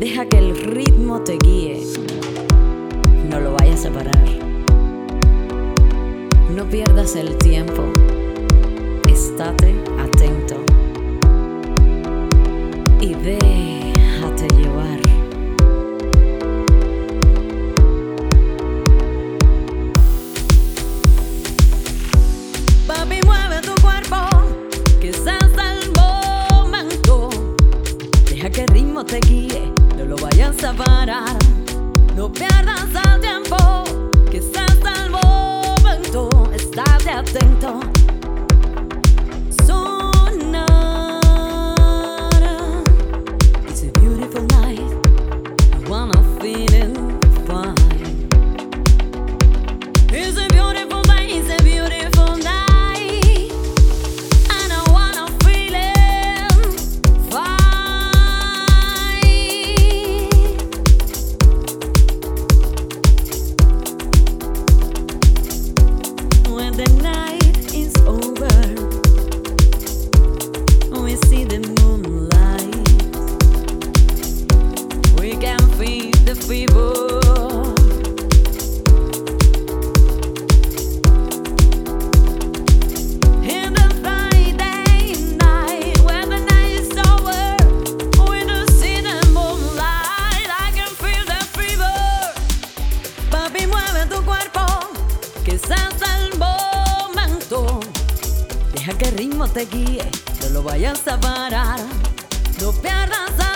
Deja que el ritmo te guíe, no lo vayas a parar. No pierdas el tiempo, estate atento y déjate llevar. Papi, mueve tu cuerpo, que es hasta el momento. Deja que el ritmo te guíe, no lo vayas a parar. No pierdas el tiempo, que es hasta el momento. Estate atento. Sonara. It's a beautiful night, I wanna feel it fine. It's a beautiful day, it's a beautiful night, and I wanna feel it fine. When the night is over, we see the moonlight. We can feel the fever. In the Friday night, when the night is over, we do see the moonlight. I can feel the fever. Papi, mueve tu cuerpo, que es hasta el momento. Deja que el ritmo te guíe, no lo vayas a parar. No pierdas